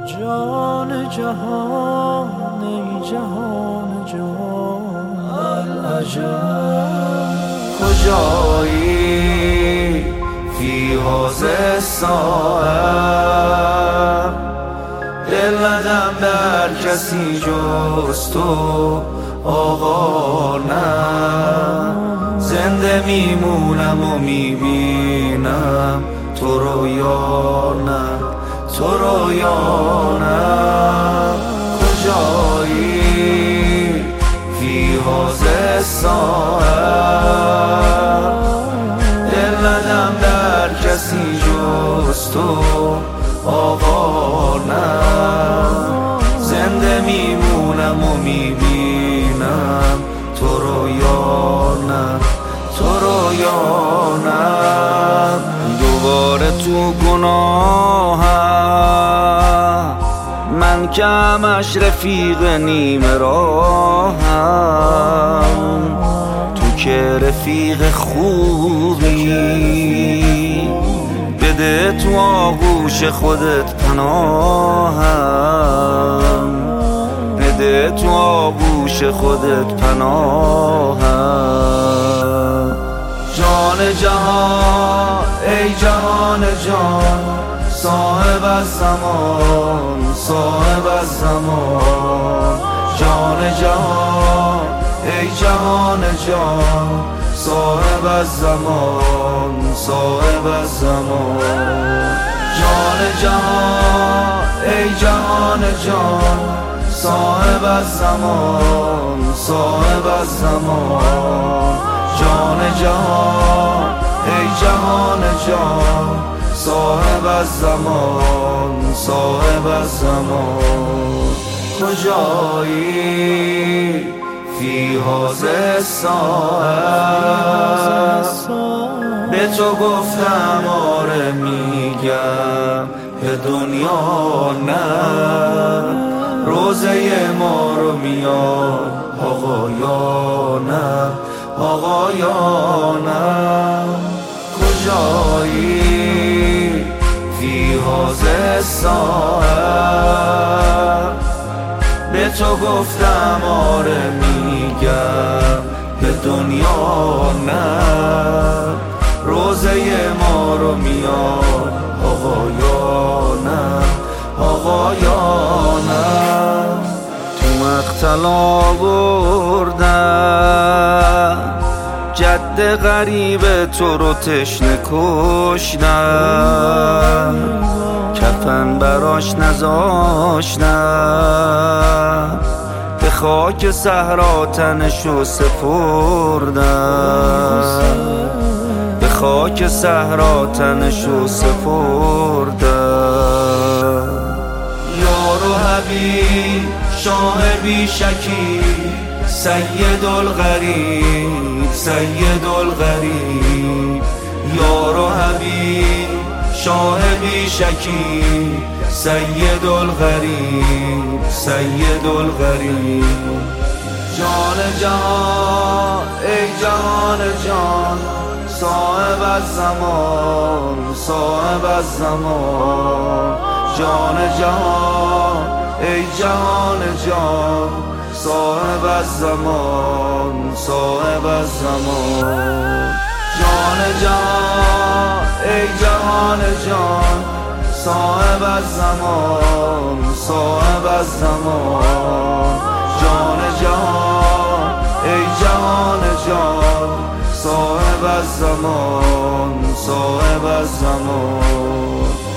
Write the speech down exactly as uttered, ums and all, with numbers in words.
جان جهان ای جهان جان العجب کجایی فی هذه الساعه دل ندم در کسی جز تو آقا نه زنده میمونم و میبینم تو رو یا نه تو رو یا نه کجایی فی هذه الساعه دل ندم در کسی جز تو آقا نه زنده میمونم و میبینم تو رو یا نه تو رو یا نه دوباره تو گناهم من که همش رفیق نیمه راهم تو که رفیق خوبی بده تو آغوش خودت پناهم بده تو آغوش خودت پناهم جان جهان ای جهان جان صاحب الزمان صاحب الزمان جان جهان ای جهان جان صاحب الزمان صاحب الزمان جان جهان ای جهان جان صاحب الزمان صاحب الزمان جان جهان ای جهان جان صاحب الزمان صاحب الزمان کجایی فی هذه الساعه به تو گفتم آره میگم به دنیا نه روزه ما رو میاد آقا یا نه آقا یا نه کجایی فی هذه الساعه به تو گفتم آره میگم به دنیا نه روزه ما رو میاد آقا یا نه آقا یا نه تو مقتل آوردن جد غریب تو رو تشنه کشتن کفن براش نذاشتن به خاک صحرا تنشو سپردن به خاک صحرا تنشو سپردن یار و حبیب شاه بی شکی سید الغریب سید الغریب یار و حبیب شاه بی شکی سید الغریب سید الغریب جان جهان ای جهان جان صاحب الزمان صاحب الزمان جان جهان ای جهان جان صاحب الزمان صاحب الزمان جان جهان ای جهان جان صاحب الزمان صاحب الزمان جان جهان ای جهان جان صاحب الزمان صاحب الزمان